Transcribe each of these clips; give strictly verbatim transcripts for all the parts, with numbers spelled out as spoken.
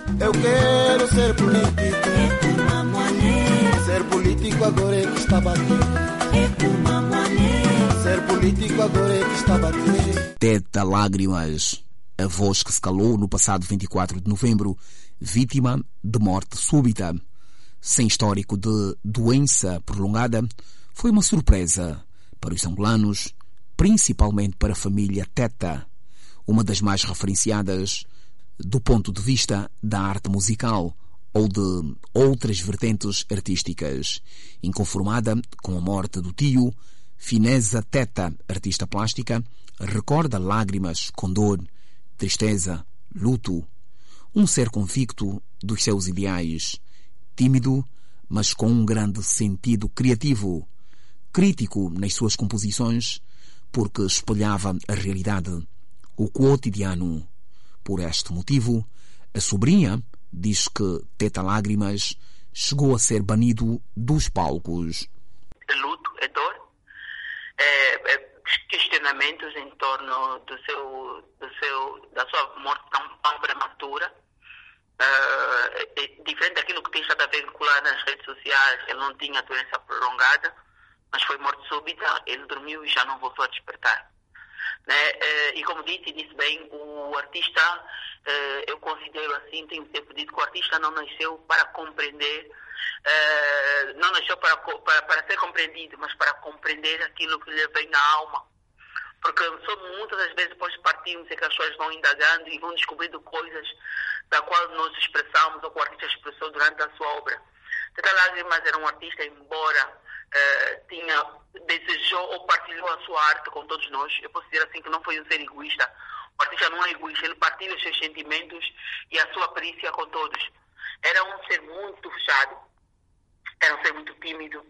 Eu quero ser político. Ser político agora é que está a bater. Ser político agora é que está a bater. Teta Lágrimas, a voz que se calou no passado vinte e quatro de novembro, vítima de morte súbita. Sem histórico de doença prolongada, foi uma surpresa para os angolanos, principalmente para a família Teta, uma das mais referenciadas do ponto de vista da arte musical ou de outras vertentes artísticas. Inconformada com a morte do tio, Fineza Teta, artista plástica, recorda lágrimas com dor, tristeza, luto. Um ser convicto dos seus ideais, tímido, mas com um grande sentido criativo, crítico nas suas composições, porque espelhava a realidade, o quotidiano. Por este motivo, a sobrinha diz que Teta Lágrimas chegou a ser banido dos palcos. É luto, é dor, é, é questionamentos em torno do seu, do seu, da sua morte tão, tão prematura. Uh, é, é diferente daquilo que tem estado a vincular nas redes sociais. Ele não tinha doença prolongada, mas foi morte súbita, ele dormiu e já não voltou a despertar. Né? Uh, e como disse, disse bem, o artista, uh, eu considero assim, tenho sempre dito que o artista não nasceu para compreender, uh, não nasceu para, para, para ser compreendido, mas para compreender aquilo que lhe vem na alma. Porque só muitas das vezes depois partimos é que as pessoas vão indagando e vão descobrindo coisas da qual nós expressamos ou que o artista expressou durante a sua obra. Teta Lágrimas era um artista, embora uh, tinha, desejou ou partilhou a sua arte com todos nós. Eu posso dizer assim que não foi um ser egoísta. O artista não é egoísta, ele partilha os seus sentimentos e a sua perícia com todos. Era um ser muito fechado, era um ser muito tímido,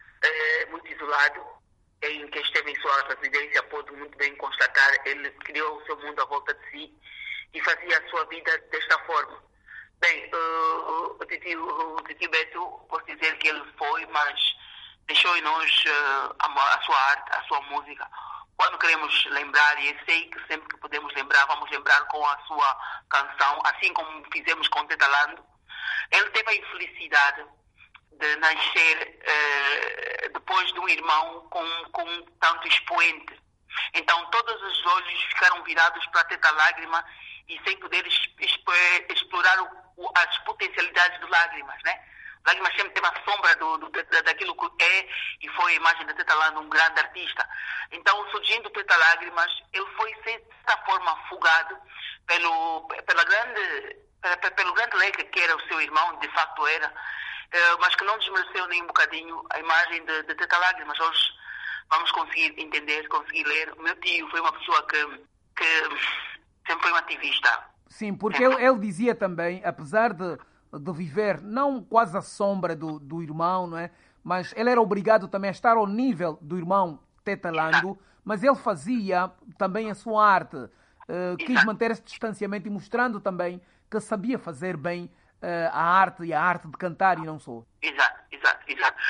uh, muito isolado. Em que esteve em sua residência pôde muito bem constatar, ele criou o seu mundo à volta de si e fazia a sua vida desta forma. Bem, uh, o titio, o titio Beto, posso dizer que ele foi, mas deixou em nós uh, a, a sua arte, a sua música. Quando queremos lembrar, e eu sei que sempre que podemos lembrar, vamos lembrar com a sua canção, assim como fizemos com Teta Lando. Ele teve a infelicidade de nascer uh, depois de um irmão com, com tanto expoente. Então todos os olhos ficaram virados para a Teta Lágrima e sem poder explorar o, o, as potencialidades do Lágrimas, né? Lágrimas sempre teve a sombra do, do, daquilo que é e foi a imagem da Teta Lágrima, um grande artista. Então, surgindo Teta Lágrimas, ele foi, de certa forma, afogado pelo, pela grande, pelo grande leque que era o seu irmão, de facto era, mas que não desmereceu nem um bocadinho a imagem de, de Teta Lágrimas. Hoje vamos conseguir entender, conseguir ler. O meu tio foi uma pessoa que, que sempre foi um ativista. Sim, porque ele, ele dizia também, apesar de, de viver não quase à sombra do, do irmão, não é? Mas ele era obrigado também a estar ao nível do irmão Teta Lando, mas ele fazia também a sua arte. Uh, quis manter esse distanciamento e mostrando também que sabia fazer bem Uh, a arte e a arte de cantar e não só. Exato, exato, exato.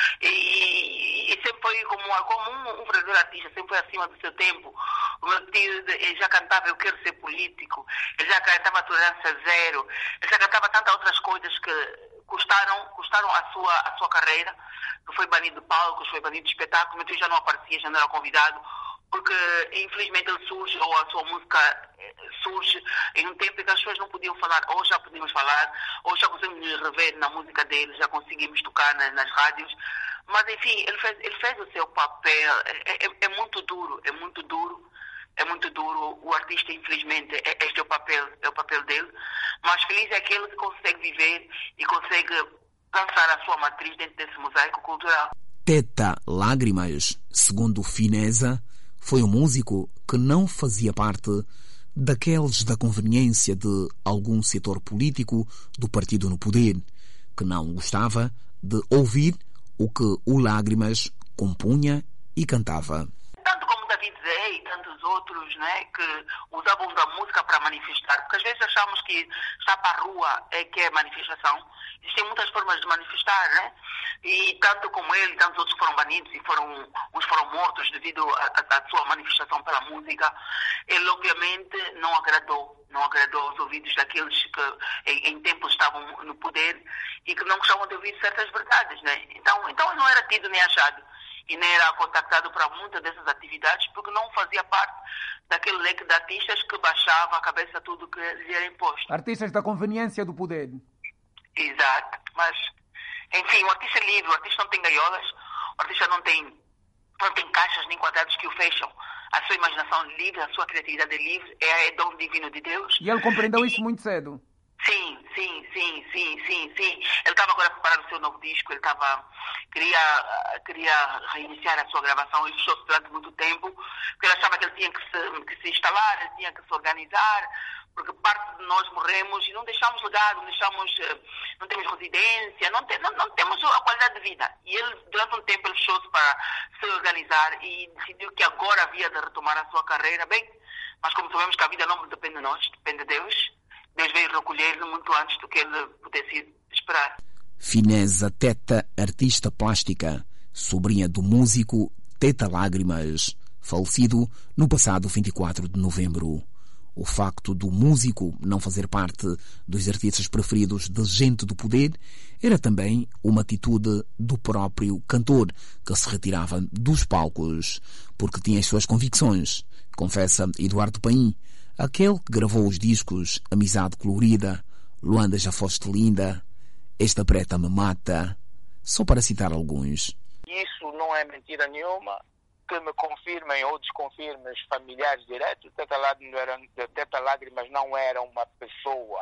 E, e sempre foi como, como um, um verdadeiro artista, sempre foi acima do seu tempo. O meu tio, ele já cantava Eu Quero Ser Político, ele já cantava Tolerância Zero, ele já cantava tantas outras coisas que custaram, custaram a, sua, a sua carreira, que foi banido de palcos, foi banido de espetáculos. O meu tio já não aparecia, já não era convidado, porque infelizmente ele surge, ou a sua música surge em um tempo em que as pessoas não podiam falar. Hoje já podemos falar, hoje já conseguimos nos rever na música dele, já conseguimos tocar nas, nas rádios, mas enfim, ele fez, ele fez o seu papel. É, é, é muito duro, é muito duro, é muito duro. O artista, infelizmente, é, este é o papel, é o papel dele, mas feliz é aquele que consegue viver e consegue lançar a sua matriz dentro desse mosaico cultural. Teta Lágrimas, segundo Fineza, foi um músico que não fazia parte daqueles da conveniência de algum setor político do partido no poder, que não gostava de ouvir o que o Lágrimas compunha e cantava. Tanto como David Zé e tantos outros, né, que usavam da música para manifestar, porque às vezes achamos que estar para a rua é que é manifestação. Existem muitas formas de manifestar, né? E tanto como ele, tantos outros foram banidos e foram, uns foram mortos devido à sua manifestação pela música, ele obviamente não agradou, não agradou aos ouvidos daqueles que em, em tempos estavam estavam no poder e que não gostavam de ouvir certas verdades, né? Então, então não era tido nem achado e nem era contactado para muitas dessas atividades porque não fazia parte daquele leque de artistas que baixava a cabeça tudo que lhe era imposto. Artistas da conveniência do poder. Exato, mas enfim, o artista é livre, o artista não tem gaiolas, o artista não tem, não tem caixas nem quadrados que o fecham. A sua imaginação é livre, a sua criatividade é livre, é, é dom divino de Deus. E ele compreendeu e... isso muito cedo. Sim, sim, sim, sim, sim, sim. Ele estava agora a preparar o seu novo disco, ele estava, queria, queria reiniciar a sua gravação, ele fechou-se durante muito tempo, porque ele achava que ele tinha que se, que se instalar, ele tinha que se organizar, porque parte de nós morremos e não deixamos legado, não deixamos, não temos residência, não, tem, não, não temos a qualidade de vida. E ele, durante um tempo, ele fechou-se para se organizar e decidiu que agora havia de retomar a sua carreira. Bem, mas como sabemos que a vida não depende de nós, depende de Deus, Deus veio recolher-lhe muito antes do que ele pudesse esperar. Fineza Teta, artista plástica, sobrinha do músico Teta Lágrimas, falecido no passado vinte e quatro de novembro. O facto do músico não fazer parte dos artistas preferidos de gente do poder era também uma atitude do próprio cantor, que se retirava dos palcos porque tinha as suas convicções, confessa Eduardo Paim, aquele que gravou os discos Amizade Colorida, Luanda Já Foste Linda, Esta Preta Me Mata, só para citar alguns. Isso não é mentira nenhuma. Que me confirmem ou desconfirmem os familiares diretos, Teta Lágrimas, Teta Lágrimas não era uma pessoa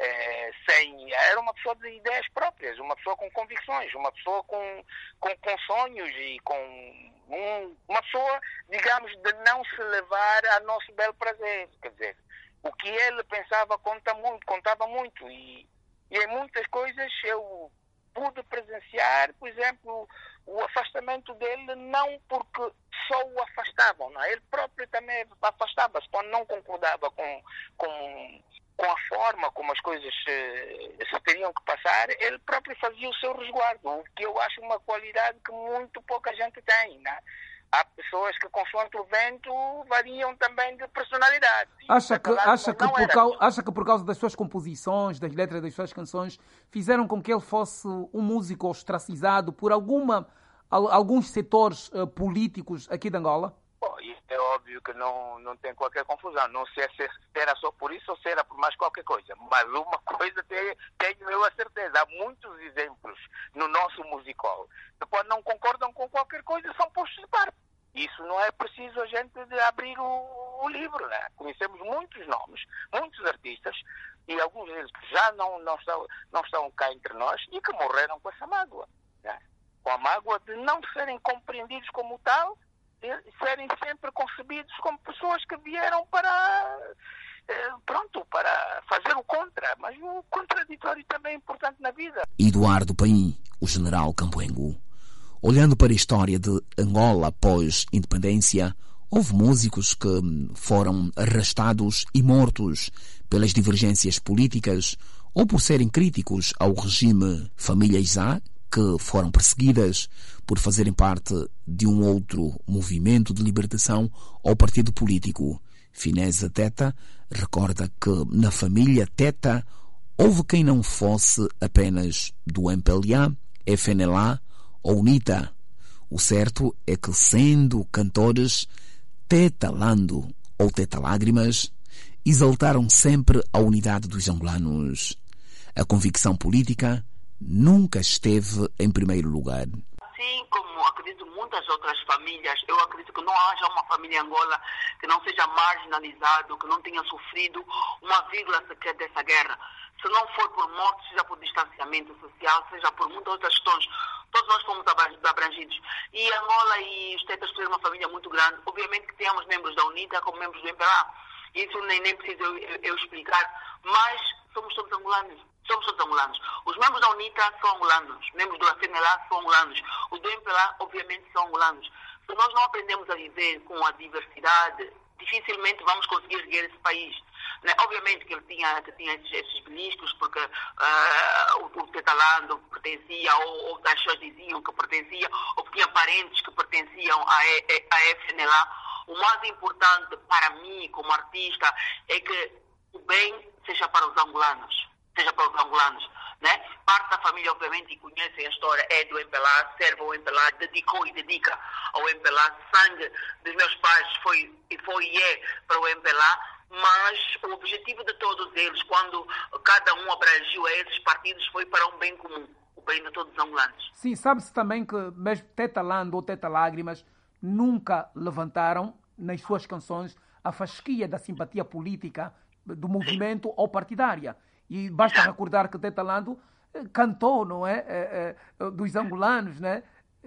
é, sem... Era uma pessoa de ideias próprias, uma pessoa com convicções, uma pessoa com, com, com sonhos e com... Um, uma pessoa, digamos, de não se levar a nosso belo prazer. Quer dizer, o que ele pensava conta muito, contava muito. E, e em muitas coisas eu pude presenciar, por exemplo, o afastamento dele, não porque só o afastavam, não é? Ele próprio também afastava-se quando não concordava com, com, com a forma como as coisas se, se teriam que passar, ele próprio fazia o seu resguardo, o que eu acho uma qualidade que muito pouca gente tem, não é? Há pessoas que, consoante o vento, variam também de personalidade. Acha que, acha, que por causa, acha que por causa das suas composições, das letras das suas canções, fizeram com que ele fosse um músico ostracizado por alguma, alguns setores uh, políticos aqui de Angola? Bom, isso é óbvio que não, não tem qualquer confusão. Não sei se era só por isso ou se era por mais qualquer coisa. Mas uma coisa tenho, tenho eu a certeza. Há muitos exemplos no nosso musical. Depois não concordam com qualquer coisa, são postos de parte. Isso não é preciso a gente de abrir o, o livro, né? Conhecemos muitos nomes, muitos artistas, e alguns deles que já não, não, estão, não estão cá entre nós e que morreram com essa mágoa, né? Com a mágoa de não serem compreendidos como tal, de serem sempre concebidos como pessoas que vieram para, eh, pronto, para fazer o contra. Mas o contraditório também é importante na vida. Eduardo Paim, o general Campoengo. Olhando para a história de Angola após independência, houve músicos que foram arrastados e mortos pelas divergências políticas ou por serem críticos ao regime Família Isá, que foram perseguidas por fazerem parte de um outro movimento de libertação ou partido político. Fineza Teta recorda que na família Teta houve quem não fosse apenas do M P L A, F N L A ou UNITA. O certo é que, sendo cantores, Teta Lando ou Teta Lágrimas exaltaram sempre a unidade dos angolanos. A convicção política nunca esteve em primeiro lugar. Assim como acredito muitas outras famílias, eu acredito que não haja uma família em Angola que não seja marginalizado, que não tenha sofrido uma vírgula sequer dessa guerra. Se não for por morte, seja por distanciamento social, seja por muitas outras questões, todos nós fomos abrangidos. E Angola e os Tetas foram uma família muito grande. Obviamente que temos membros da UNITA como membros do M P L A. Isso nem, nem preciso eu, eu, eu explicar. Mas somos todos angolanos. Somos todos angolanos. Os membros da UNITA são angolanos. Os membros do F N L A são angolanos. Os do M P L A, obviamente, são angolanos. Se nós não aprendemos a viver com a diversidade, dificilmente vamos conseguir erguer esse país. Né? Obviamente que ele tinha, que tinha esses, esses beliscos, porque uh, o, o Teta Lando pertencia, ou, ou as pessoas diziam que pertencia, ou que tinha parentes que pertenciam à, à F N L A. O mais importante para mim, como artista, é que o bem seja para os angolanos. seja para os angolanos, né? Parte da família, obviamente, conhece a história, é do M P L A, serve ao M P L A, dedicou e dedica ao M P L A, sangue dos meus pais foi e foi e é para o M P L A, mas o objetivo de todos eles, quando cada um abrangiu a esses partidos, foi para um bem comum, o bem de todos os angolanos. Sim, sabe-se também que mesmo Teta Lando ou Teta Lágrimas nunca levantaram nas suas canções a fasquia da simpatia política do movimento Sim. ou partidária. E basta recordar que Teta Lando cantou, não é? é, é dos angolanos, né?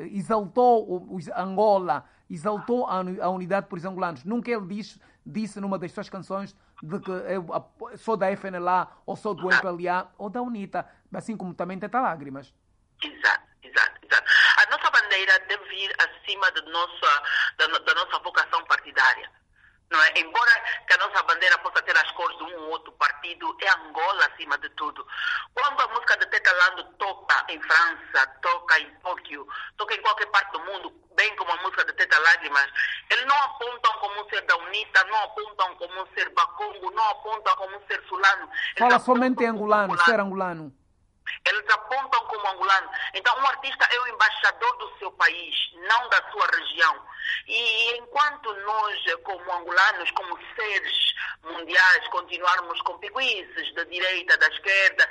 Exaltou os Angola, exaltou a unidade por os angolanos. Nunca ele disse, disse numa das suas canções de que eu sou da F N L A ou sou do M P L A ou da UNITA, assim como também Teta Lágrimas. Exato, exato, exato. A nossa bandeira deve vir acima de nossa, da, da nossa vocação partidária. Não é? Embora que a nossa bandeira possa ter as cores de um ou outro partido, é Angola acima de tudo. Quando a música de Teta Lando toca em França, toca em Tóquio, toca em qualquer parte do mundo, bem como a música de Teta Lágrimas, eles não apontam como ser da UNITA, não apontam como ser Bacongo, não apontam como ser Sulano. Fala somente em angolano, ser angolano. Eles apontam como angolano. Então, um artista é o embaixador do seu país, não da sua região. E enquanto nós, como angolanos, como seres mundiais, continuarmos com piguices da direita, da esquerda,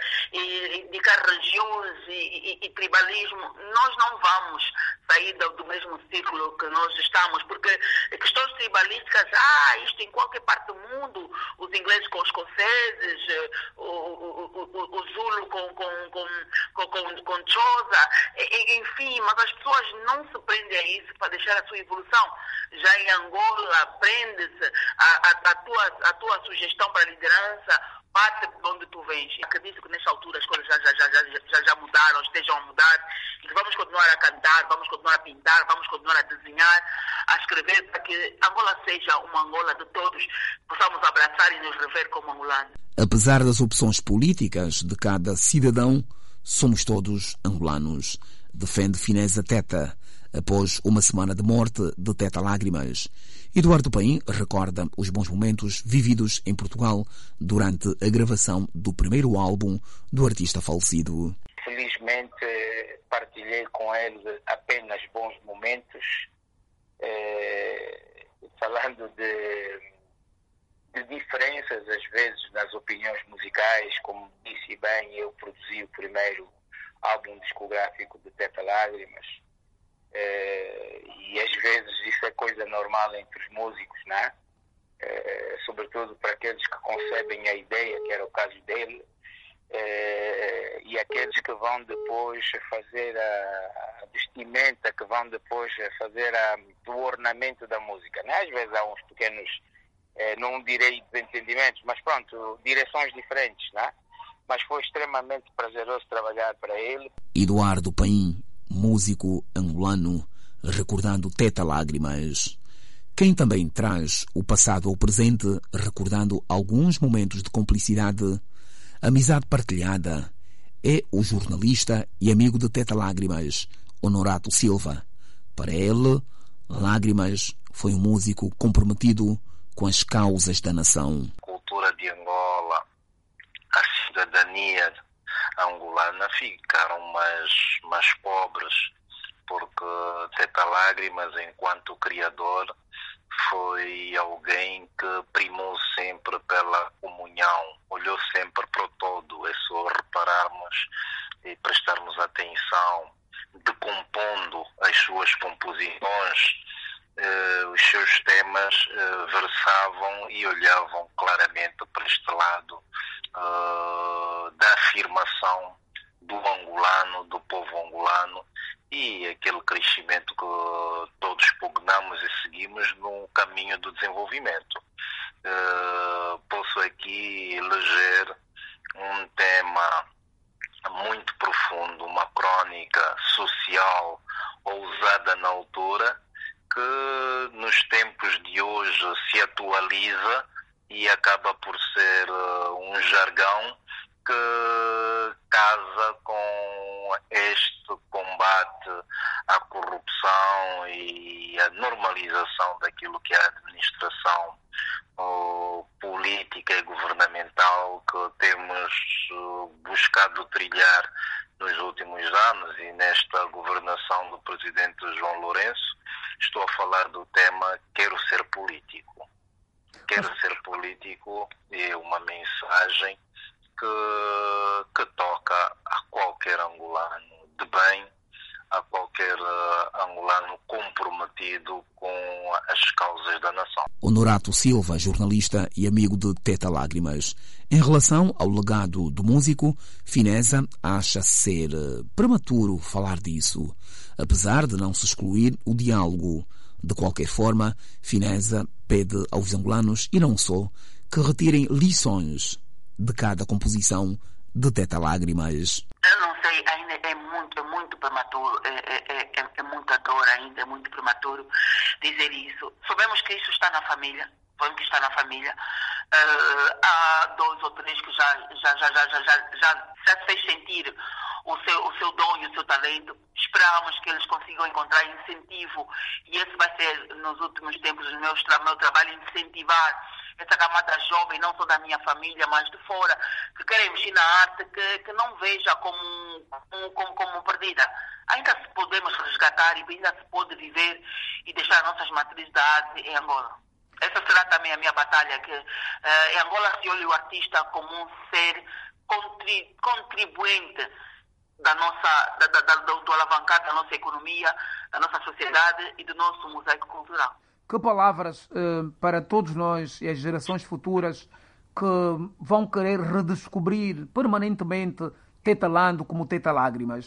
e indicar regiões e, e, e tribalismo, nós não vamos sair do, do mesmo círculo que nós estamos, porque questões tribalísticas, ah, isto em qualquer parte do mundo, os ingleses com os escoceses, o, o, o, o Zulu com, com, com, com, com, com Xhosa, enfim, mas as pessoas não se prendem a isso para deixar a sua evolução. Já em Angola, prende-se a, a, a, tua, a tua sugestão para a liderança, parte de onde tu vens. Acredito que nesta altura as coisas já, já, já, já, já mudaram, estejam a mudar, e que vamos continuar a cantar, vamos continuar a pintar, vamos continuar a desenhar, a escrever, para que Angola seja uma Angola de todos, possamos abraçar e nos rever como angolanos. Apesar das opções políticas de cada cidadão, somos todos angolanos. Defende Fineza Teta, após uma semana de morte de Teta Lágrimas. Eduardo Paim recorda os bons momentos vividos em Portugal durante a gravação do primeiro álbum do artista falecido. Felizmente partilhei com ele apenas bons momentos, eh, falando de, de diferenças às vezes nas opiniões musicais. Como disse bem, eu produzi o primeiro álbum discográfico de Teta Lágrimas. Uh, e às vezes isso é coisa normal entre os músicos, né? Uh, sobretudo para aqueles que concebem a ideia, que era o caso dele, uh, e aqueles que vão depois fazer a, a vestimenta, que vão depois fazer a, o ornamento da música, né? Às vezes há uns pequenos, uh, não direi desentendimentos, mas pronto, direções diferentes, né? Mas foi extremamente prazeroso trabalhar para ele. Eduardo Paim, músico angolano, recordando Teta Lágrimas. Quem também traz o passado ao presente, recordando alguns momentos de cumplicidade, amizade partilhada, é o jornalista e amigo de Teta Lágrimas, Honorato Silva. Para ele, Lágrimas foi um músico comprometido com as causas da nação. A cultura de Angola, a cidadania angolana ficaram mais, mais pobres, porque Teta Lágrimas, enquanto criador, foi alguém que primou sempre pela comunhão, olhou sempre para o todo. É só repararmos e prestarmos atenção, decompondo as suas composições, eh, os seus temas eh, versavam e olhavam claramente para este lado Uh, da afirmação do angolano, do povo angolano, e aquele crescimento que todos pugnamos e seguimos no caminho do desenvolvimento. Uh, posso aqui eleger um tema muito profundo, uma crônica social ousada na altura, que nos tempos de hoje se atualiza e acaba por ser uh, um jargão que casa com este combate à corrupção e à normalização daquilo que é a administração uh, política política e governamental que temos buscado trilhar nos últimos anos e nesta governação do presidente João Lourenço. Estou a falar do tema Quero Ser Político. Quero Ser Político é uma mensagem que, que toca a qualquer angolano de bem, a qualquer uh, angolano comprometido com as causas da nação. Honorato Silva, jornalista e amigo de Teta Lágrimas. Em relação ao legado do músico, Fineza acha ser prematuro falar disso, apesar de não se excluir o diálogo. De qualquer forma, Fineza pede aos angolanos, e não só, que retirem lições de cada composição de Teta Lágrimas. Eu não sei, ainda é muito, é muito prematuro, é, é, é, é muita dor ainda, é muito prematuro dizer isso. Sabemos que isso está na família, sabemos que está na família. Uh, há dois ou três que já, já, já, já, já, já, já, já fez sentir o seu, o seu dom e o seu talento. Esperamos que eles consigam encontrar incentivo, e esse vai ser, nos últimos tempos, o meu, meu trabalho, incentivar essa camada jovem, não só da minha família, mas de fora, que querem mexer na arte, que, que não veja como, como, como perdida. Ainda se podemos resgatar e ainda se pode viver e deixar nossas matrizes da arte em Angola. Essa será também a minha batalha, que uh, em Angola se olha o artista como um ser contri, contribuinte da nossa, da, da, da, do, do alavancar da nossa economia, da nossa sociedade e do nosso mosaico cultural. Que palavras uh, para todos nós e as gerações futuras que vão querer redescobrir permanentemente Teta Lando como Teta Lágrimas?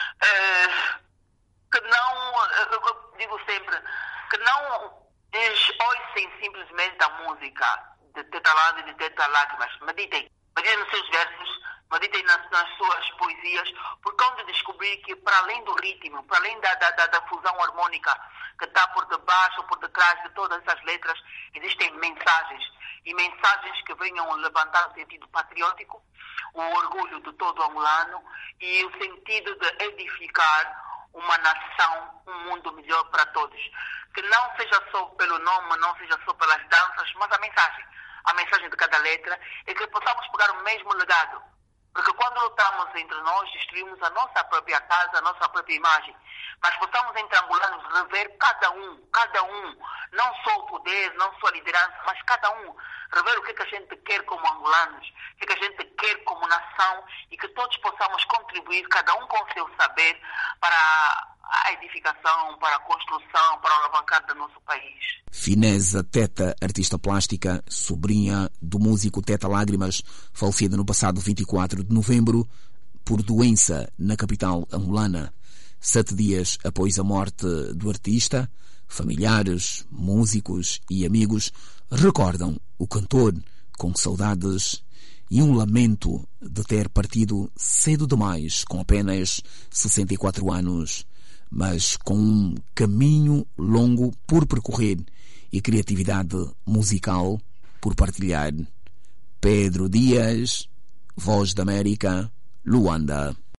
Uh, que não, eu digo sempre, que não ouçam simplesmente a música de Teta Lando e de Teta Lágrimas. Meditem, meditem nos seus versos, meditem nas, nas suas poesias, porque hão de descobrir que, para além do ritmo, para além da, da, da fusão harmônica que está por debaixo ou por detrás de todas essas letras, existem mensagens, e mensagens que venham levantar o sentido patriótico, o orgulho de todo angolano e o sentido de edificar uma nação, um mundo melhor para todos. Que não seja só pelo nome, não seja só pelas danças, mas a mensagem. A mensagem de cada letra, é que possamos pegar o mesmo legado. Porque quando lutamos entre nós, destruímos a nossa própria casa, a nossa própria imagem. Mas possamos, entre angolanos, rever cada um, cada um, não só o poder, não só a liderança, mas cada um, rever o que, é que a gente quer como angolanos, o que, é que a gente quer como nação, e que todos possamos contribuir, cada um com o seu saber, para a edificação, para a construção, para o alavancar do nosso país. Fineza Teta, artista plástica, sobrinha do músico Teta Lágrimas, falecida no passado vinte e quatro de novembro por doença na capital angolana. Sete dias após a morte do artista, familiares, músicos e amigos recordam o cantor com saudades e um lamento de ter partido cedo demais, com apenas sessenta e quatro anos, mas com um caminho longo por percorrer e criatividade musical por partilhar. Pedro Dias, Voz da América, Luanda.